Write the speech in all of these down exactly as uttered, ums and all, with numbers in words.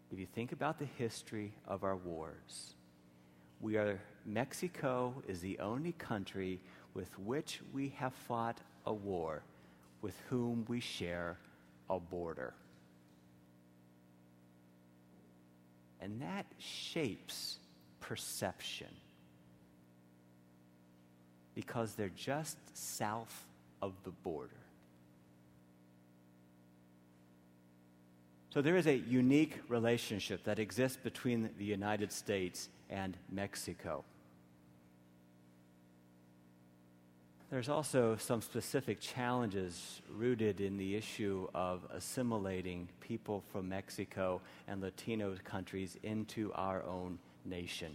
If you think about the history of our wars, we are, Mexico is the only country with which we have fought a war, with whom we share a border. And that shapes perception, because they're just south of the border. So there is a unique relationship that exists between the United States and Mexico. There's also some specific challenges rooted in the issue of assimilating people from Mexico and Latino countries into our own nation.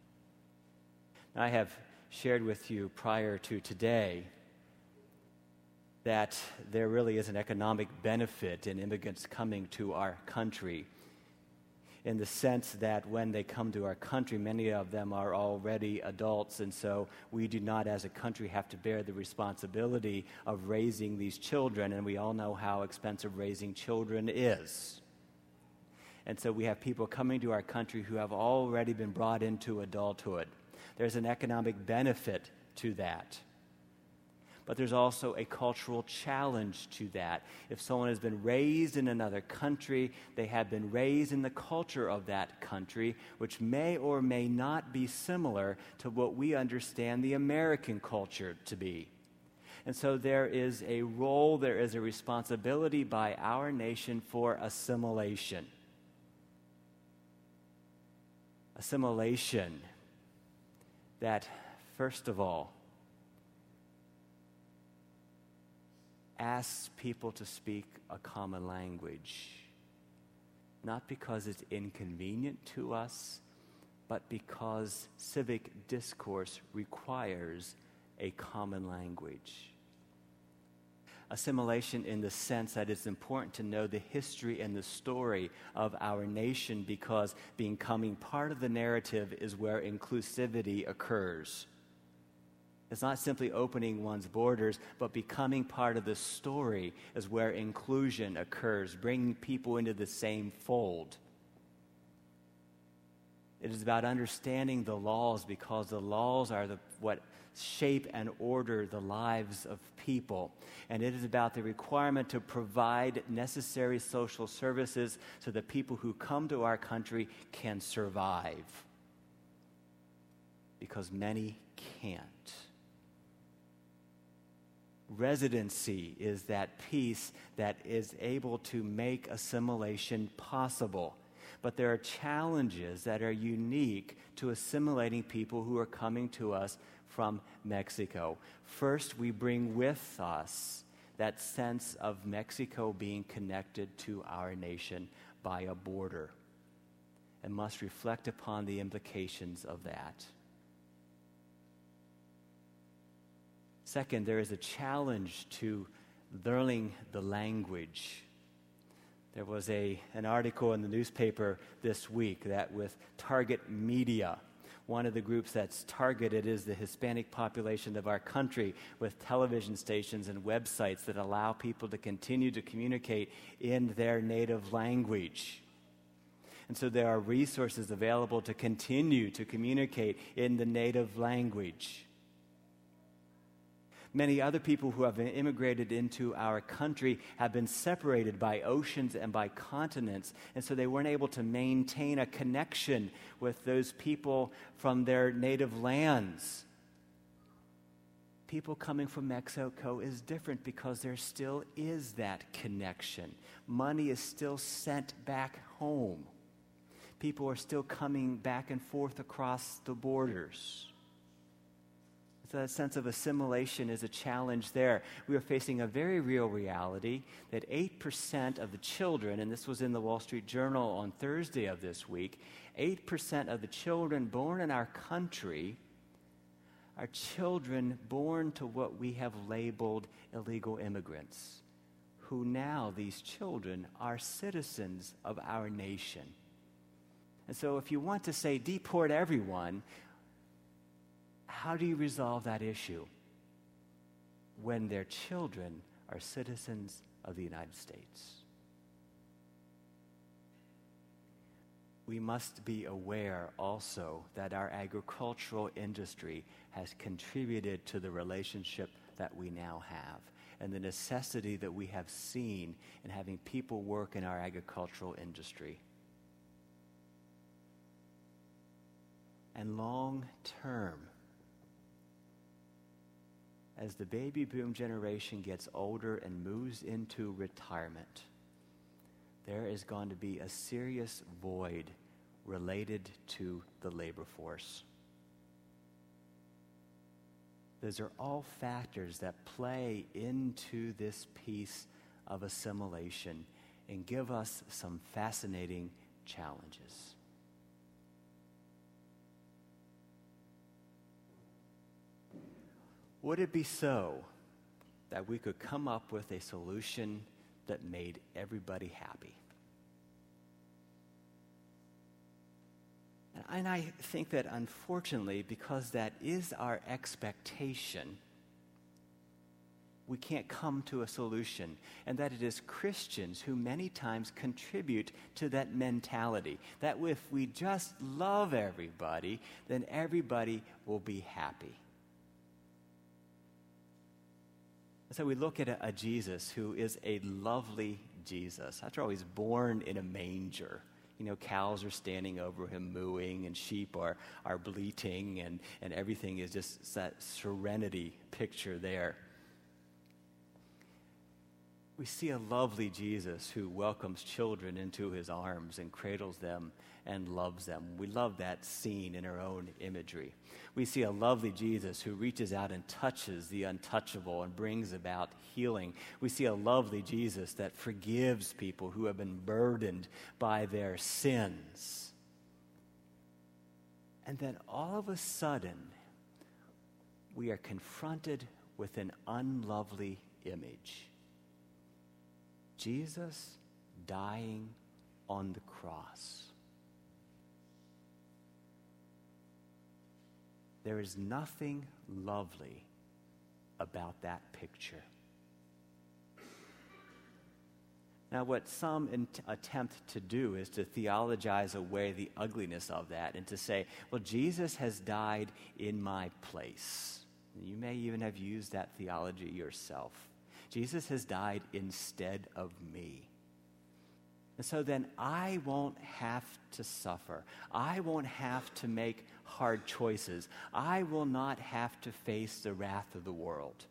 I have shared with you prior to today that there really is an economic benefit in immigrants coming to our country, in the sense that when they come to our country, many of them are already adults, and so we do not as a country have to bear the responsibility of raising these children, and we all know how expensive raising children is. And so we have people coming to our country who have already been brought into adulthood. There's an economic benefit to that. But there's also a cultural challenge to that. If someone has been raised in another country, they have been raised in the culture of that country, which may or may not be similar to what we understand the American culture to be. And so there is a role, there is a responsibility by our nation for assimilation. Assimilation that, first of all, asks people to speak a common language, not because it's inconvenient to us, but because civic discourse requires a common language. Assimilation in the sense that it's important to know the history and the story of our nation, because becoming part of the narrative is where inclusivity occurs. It's not simply opening one's borders, but becoming part of the story is where inclusion occurs, bringing people into the same fold. It is about understanding the laws, because the laws are the, what shape and order the lives of people. And it is about the requirement to provide necessary social services so that people who come to our country can survive, because many can't. Residency is that piece that is able to make assimilation possible. But there are challenges that are unique to assimilating people who are coming to us from Mexico. First, we bring with us that sense of Mexico being connected to our nation by a border, and must reflect upon the implications of that. Second, there is a challenge to learning the language. There was a, an article in the newspaper this week that with Target Media, one of the groups that's targeted is the Hispanic population of our country, with television stations and websites that allow people to continue to communicate in their native language. And so there are resources available to continue to communicate in the native language. Many other people who have immigrated into our country have been separated by oceans and by continents, and so they weren't able to maintain a connection with those people from their native lands. People coming from Mexico is different, because there still is that connection. Money is still sent back home. People are still coming back and forth across the borders. So that sense of assimilation is a challenge there. We are facing a very real reality that eight percent of the children, and this was in the Wall Street Journal on Thursday of this week, eight percent of the children born in our country are children born to what we have labeled illegal immigrants, who now, these children, are citizens of our nation. And so if you want to say deport everyone, how do you resolve that issue when their children are citizens of the United States? we must be aware also that our agricultural industry has contributed to the relationship that we now have and the necessity that we have seen in having people work in our agricultural industry. And long term, as the baby boom generation gets older and moves into retirement, there is going to be a serious void related to the labor force. Those are all factors that play into this piece of assimilation and give us some fascinating challenges. Would it be so that we could come up with a solution that made everybody happy? And I think that unfortunately, because that is our expectation, we can't come to a solution, and that it is Christians who many times contribute to that mentality, that if we just love everybody, then everybody will be happy. So we look at a, a Jesus who is a lovely Jesus. After all, he's born in a manger. You know, cows are standing over him mooing, and sheep are, are bleating, and, and everything is just that serenity picture there. We see a lovely Jesus who welcomes children into his arms and cradles them and loves them. We love that scene in our own imagery. We see a lovely Jesus who reaches out and touches the untouchable and brings about healing. We see a lovely Jesus that forgives people who have been burdened by their sins. And then all of a sudden, we are confronted with an unlovely image. Jesus dying on the cross. There is nothing lovely about that picture. Now, what some in- attempt to do is to theologize away the ugliness of that and to say, well, Jesus has died in my place. And you may even have used that theology yourself. Jesus has died instead of me. And so then I won't have to suffer. I won't have to make hard choices. I will not have to face the wrath of the world.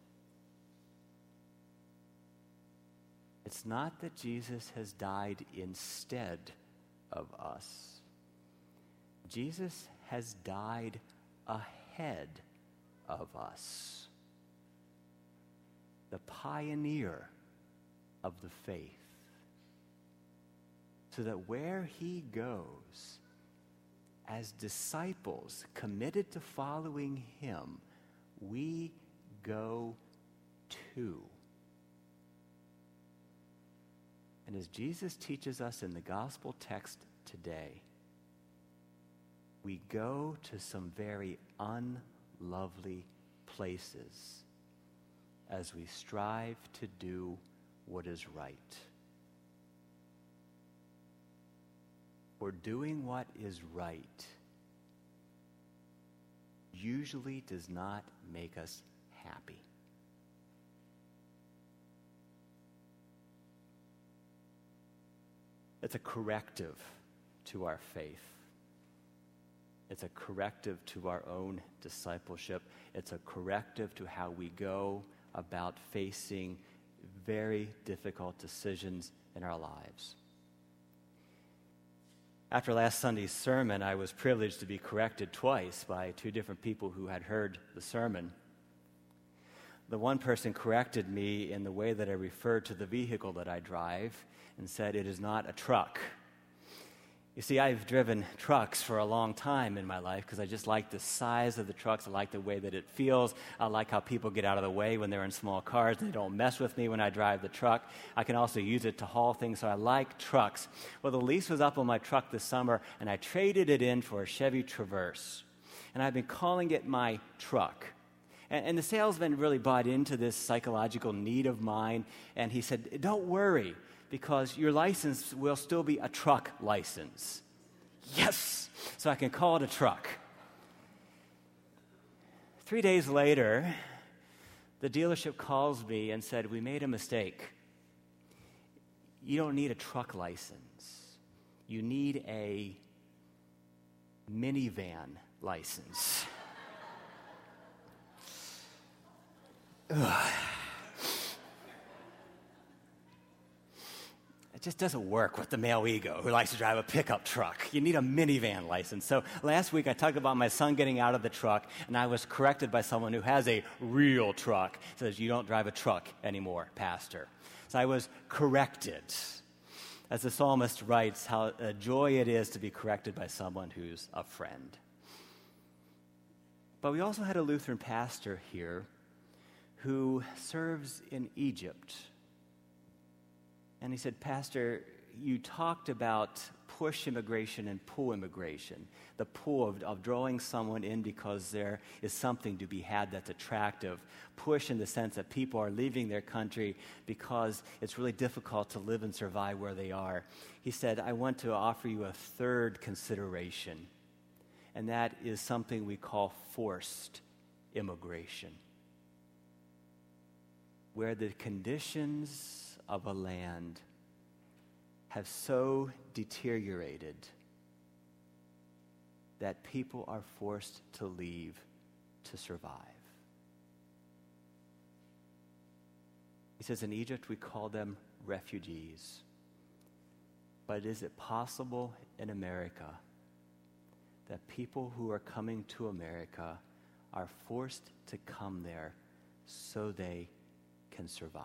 It's not that Jesus has died instead of us. Jesus has died ahead of us. The pioneer of the faith. So that where he goes, as disciples committed to following him, we go too. And as Jesus teaches us in the gospel text today, we go to some very unlovely places as we strive to do what is right. For doing what is right usually does not make us happy. It's a corrective to our faith. It's a corrective to our own discipleship. It's a corrective to how we go about facing very difficult decisions in our lives. After last Sunday's sermon, I was privileged to be corrected twice by two different people who had heard the sermon. The one person corrected me in the way that I referred to the vehicle that I drive and said it is not a truck. You see, I've driven trucks for a long time in my life because I just like the size of the trucks. I like the way that it feels. I like how people get out of the way when they're in small cars. They don't mess with me when I drive the truck. I can also use it to haul things, so I like trucks. Well, the lease was up on my truck this summer, and I traded it in for a Chevy Traverse. And I've been calling it my truck. And, and the salesman really bought into this psychological need of mine, and he said, don't worry, because your license will still be a truck license. yes, so I can call it a truck. Three days later, the dealership calls me and said, we made a mistake. You don't need a truck license. You need a minivan license. Ugh. It just doesn't work with the male ego who likes to drive a pickup truck. You need a minivan license. So last week I talked about my son getting out of the truck, and I was corrected by someone who has a real truck. Says, you don't drive a truck anymore, Pastor. So I was corrected. As the psalmist writes, how a joy it is to be corrected by someone who's a friend. But we also had a Lutheran pastor here who serves in Egypt. And he said, Pastor, you talked about push immigration and pull immigration, the pull of, of drawing someone in because there is something to be had that's attractive. Push in the sense that people are leaving their country because it's really difficult to live and survive where they are. He said, I want to offer you a third consideration, and that is something we call forced immigration, where the conditions of a land have so deteriorated that people are forced to leave to survive. He says in Egypt we call them refugees. But is it possible in America that people who are coming to America are forced to come there so they can survive?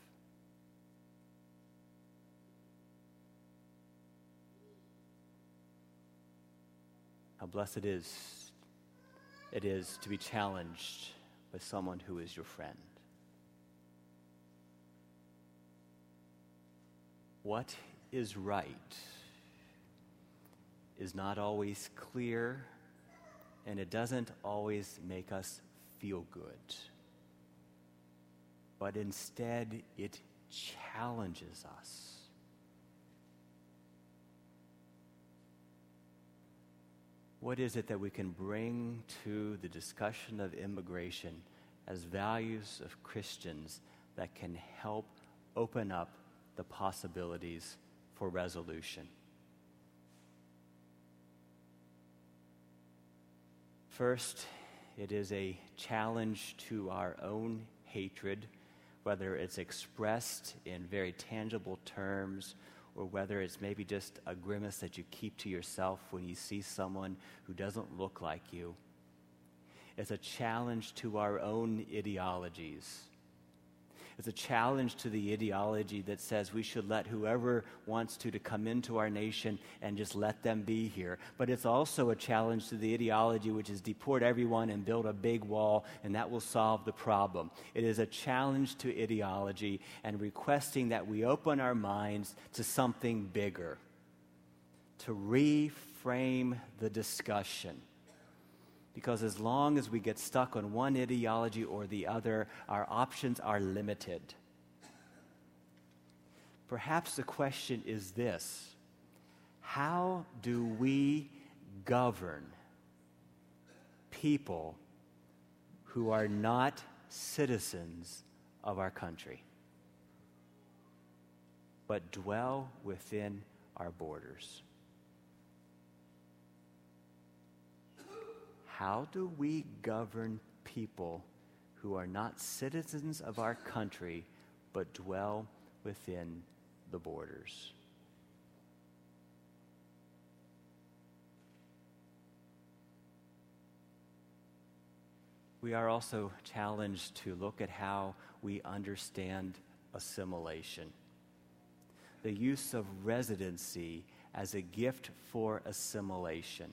How blessed it is, it is to be challenged by someone who is your friend. What is right is not always clear, and it doesn't always make us feel good. But instead, it challenges us. What is it that we can bring to the discussion of immigration as values of Christians that can help open up the possibilities for resolution? First, it is a challenge to our own hatred, whether it's expressed in very tangible terms or whether it's maybe just a grimace that you keep to yourself when you see someone who doesn't look like you. It's a challenge to our own ideologies. It's a challenge to the ideology that says we should let whoever wants to to come into our nation and just let them be here. But it's also a challenge to the ideology which is deport everyone and build a big wall, and that will solve the problem. It is a challenge to ideology and requesting that we open our minds to something bigger, to reframe the discussion. Because as long as we get stuck on one ideology or the other, our options are limited. Perhaps the question is this: how do we govern people who are not citizens of our country, but dwell within our borders? How do we govern people who are not citizens of our country but dwell within the borders? We are also challenged to look at how we understand assimilation. The use of residency as a gift for assimilation,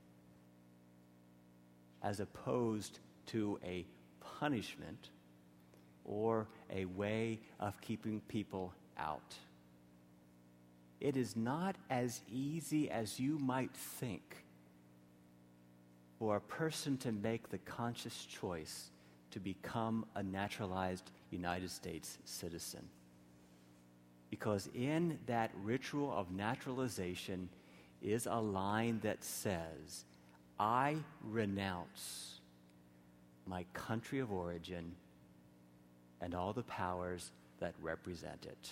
as opposed to a punishment or a way of keeping people out. It is not as easy as you might think for a person to make the conscious choice to become a naturalized United States citizen. Because in that ritual of naturalization, is a line that says, I renounce my country of origin and all the powers that represent it.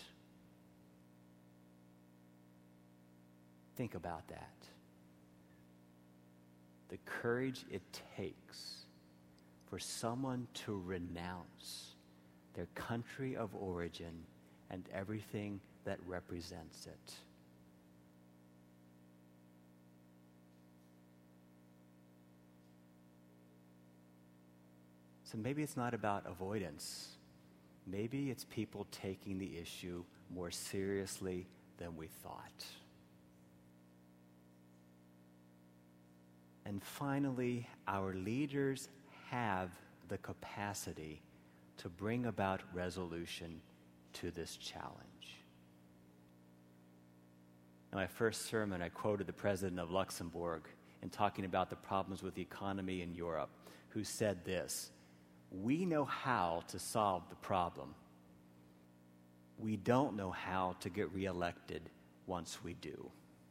Think about that. The courage it takes for someone to renounce their country of origin and everything that represents it. So maybe it's not about avoidance. Maybe it's people taking the issue more seriously than we thought. And finally, our leaders have the capacity to bring about resolution to this challenge. In my first sermon, I quoted the president of Luxembourg in talking about the problems with the economy in Europe, who said this: we know how to solve the problem. We don't know how to get reelected once we do.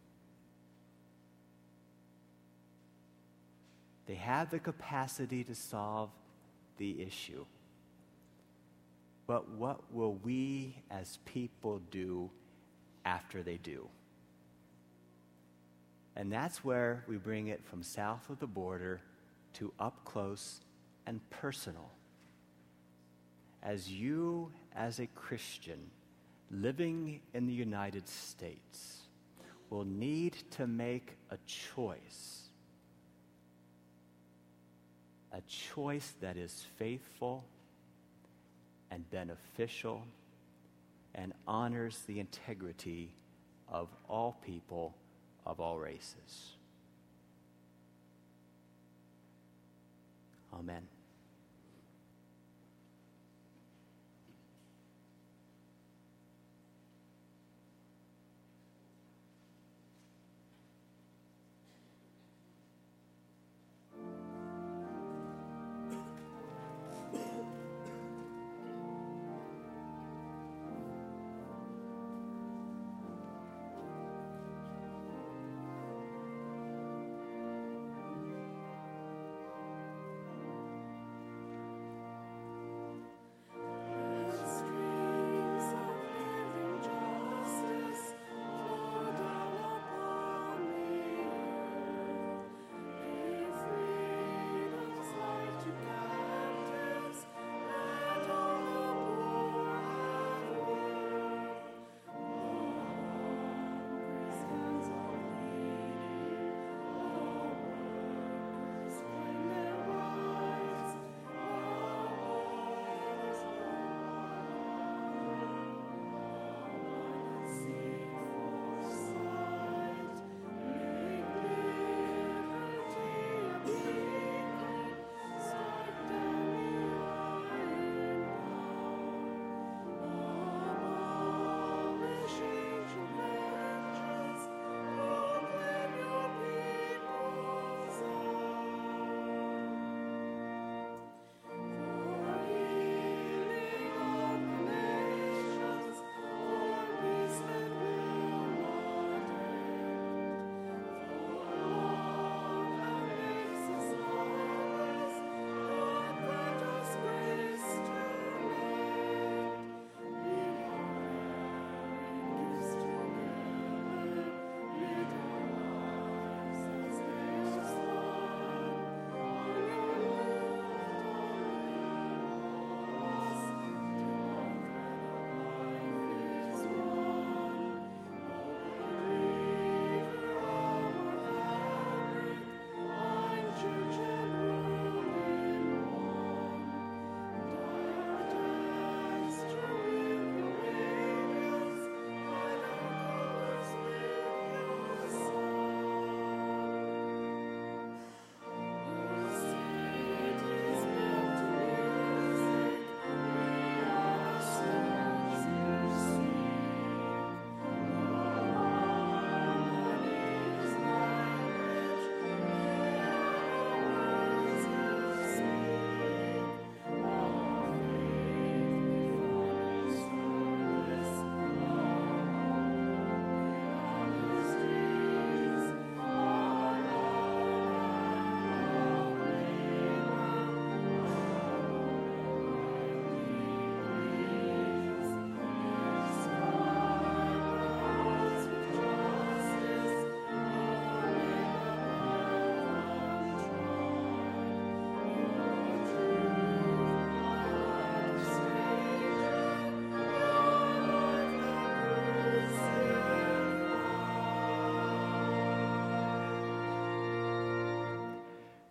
They have the capacity to solve the issue. But what will we as people do after they do? And that's where we bring it from south of the border to up close and personal. As you, as a Christian living in the United States, will need to make a choice. A choice that is faithful and beneficial and honors the integrity of all people of all races. Amen.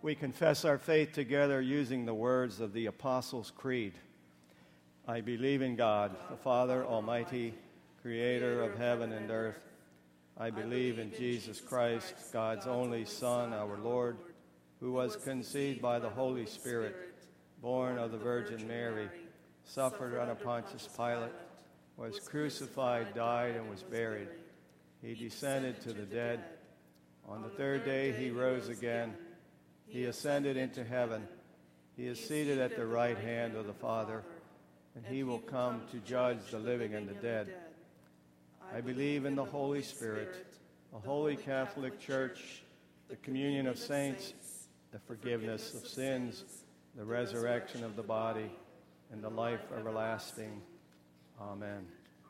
we confess our faith together using the words of the Apostles' Creed. I believe in God, the Father Almighty, creator of heaven and earth. I believe in Jesus Christ, God's only Son, our Lord, who was conceived by the Holy Spirit, born of the Virgin Mary, suffered under Pontius Pilate, was crucified, died, and was buried. He descended to the dead. On the third day he rose again. He ascended into heaven. He is seated at the right hand of the Father, and he will come to judge the living and the dead. I believe in the Holy Spirit, a holy Catholic Church, the communion of saints, the forgiveness of sins, the resurrection of the body, and the life everlasting. Amen.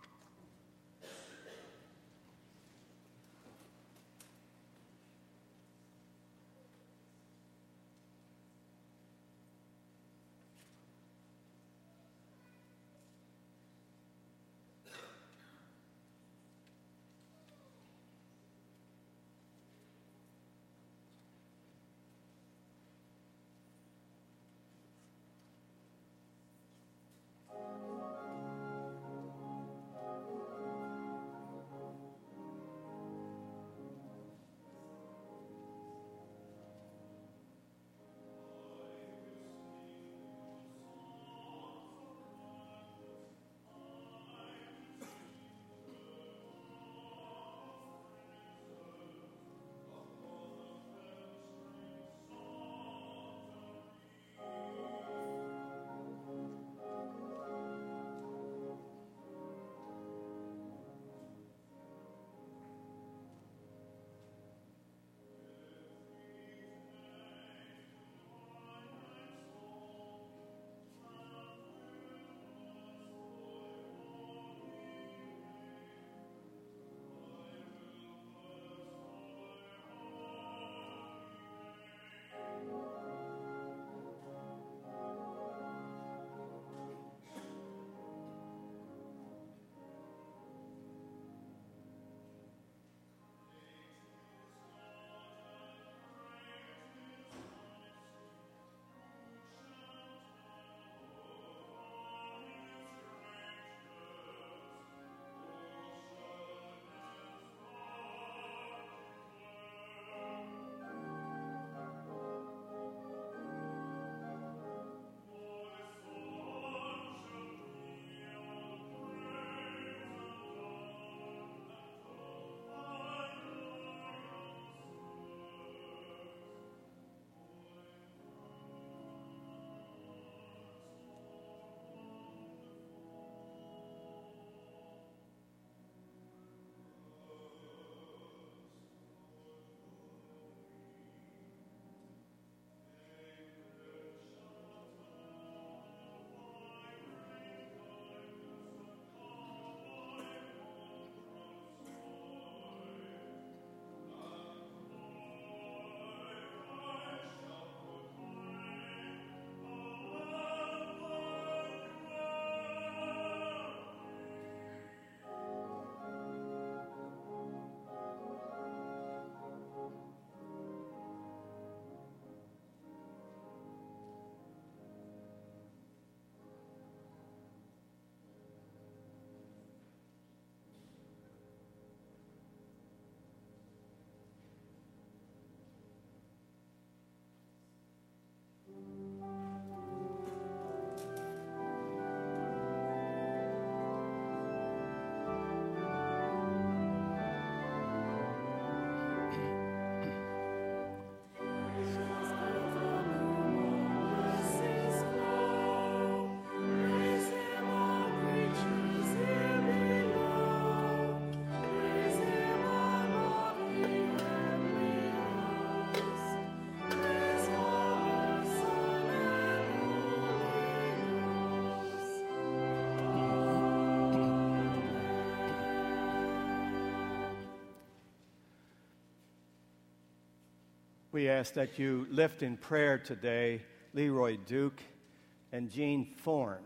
We ask that you lift in prayer today Leroy Duke and Jean Thorne.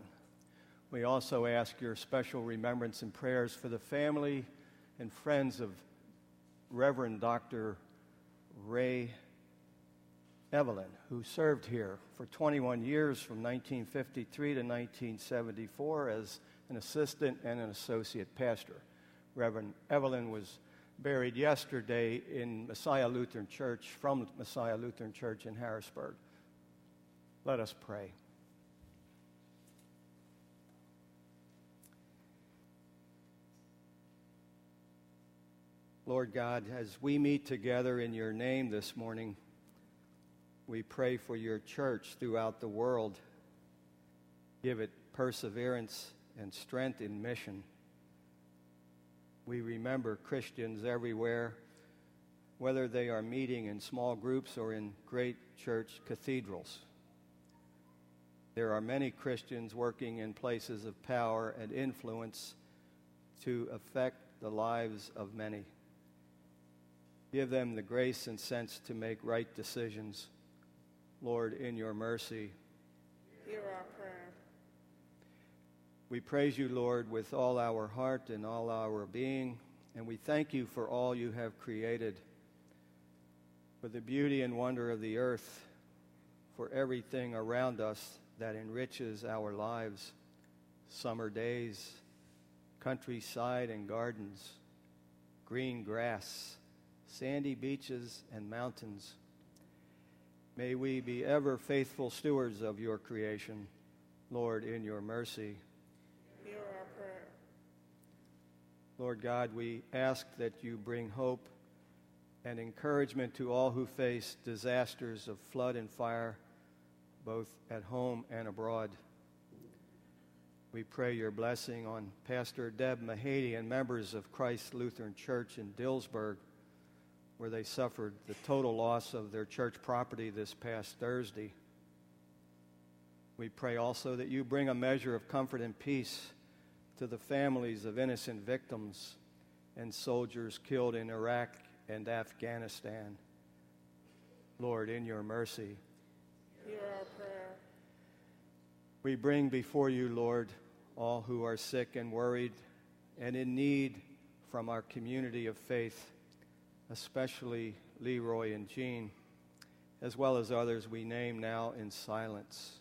We also ask your special remembrance and prayers for the family and friends of Reverend Doctor Ray Evelyn, who served here for twenty-one years from nineteen fifty-three to nineteen seventy-four as an assistant and an associate pastor. Reverend Evelyn was buried yesterday in Messiah Lutheran Church, from Messiah Lutheran Church in Harrisburg. Let us pray. Lord God, as we meet together in your name this morning, we pray for your church throughout the world. Give it perseverance and strength in mission. We remember Christians everywhere, whether they are meeting in small groups or in great church cathedrals. There are many Christians working in places of power and influence to affect the lives of many. Give them the grace and sense to make right decisions. Lord, in your mercy, hear our prayer. We praise you, Lord, with all our heart and all our being, and we thank you for all you have created, for the beauty and wonder of the earth, for everything around us that enriches our lives, summer days, countryside and gardens, green grass, sandy beaches and mountains. May we be ever faithful stewards of your creation. Lord, in your mercy, hear our prayer. Lord God, we ask that you bring hope and encouragement to all who face disasters of flood and fire, both at home and abroad. We pray your blessing on Pastor Deb Mahady and members of Christ Lutheran Church in Dillsburg, where they suffered the total loss of their church property this past Thursday. We pray also that you bring a measure of comfort and peace to the families of innocent victims and soldiers killed in Iraq and Afghanistan. Lord, in your mercy, hear our prayer. We bring before you, Lord, all who are sick and worried and in need from our community of faith, especially Leroy and Jean, as well as others we name now in silence.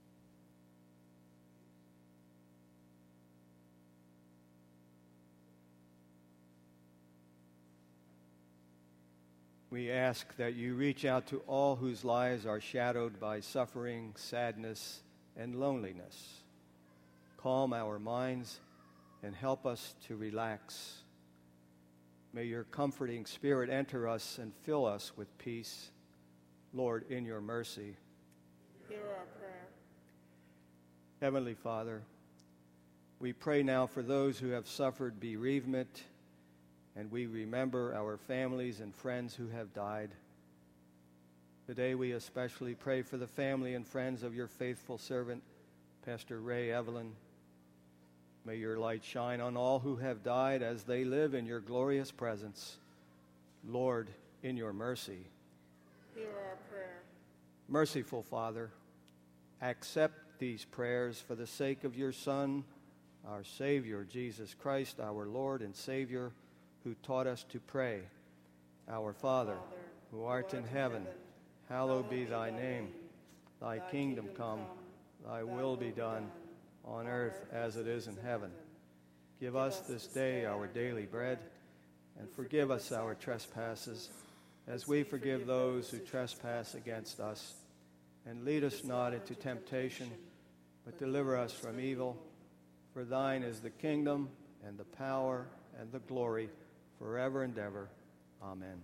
We ask that you reach out to all whose lives are shadowed by suffering, sadness, and loneliness. Calm our minds and help us to relax. May your comforting spirit enter us and fill us with peace. Lord, in your mercy, hear our prayer. Heavenly Father, we pray now for those who have suffered bereavement, and we remember our families and friends who have died. Today we especially pray for the family and friends of your faithful servant, Pastor Ray Evelyn. May your light shine on all who have died as they live in your glorious presence. Lord, in your mercy, hear our prayer. Merciful Father, accept these prayers for the sake of your Son, our Savior, Jesus Christ, our Lord and Savior, who taught us to pray. Our Father, who art in heaven, hallowed be thy name. Thy kingdom come, thy will be done, on earth as it is in heaven. Give us this day our daily bread, and forgive us our trespasses, as we forgive those who trespass against us. And lead us not into temptation, but deliver us from evil. For thine is the kingdom, and the power, and the glory, forever and ever. Amen.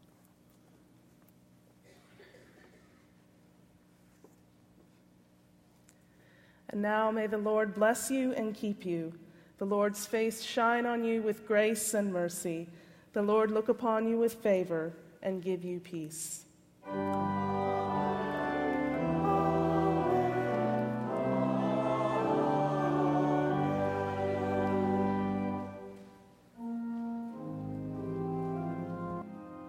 And now may the Lord bless you and keep you. The Lord's face shine on you with grace and mercy. The Lord look upon you with favor and give you peace. Amen.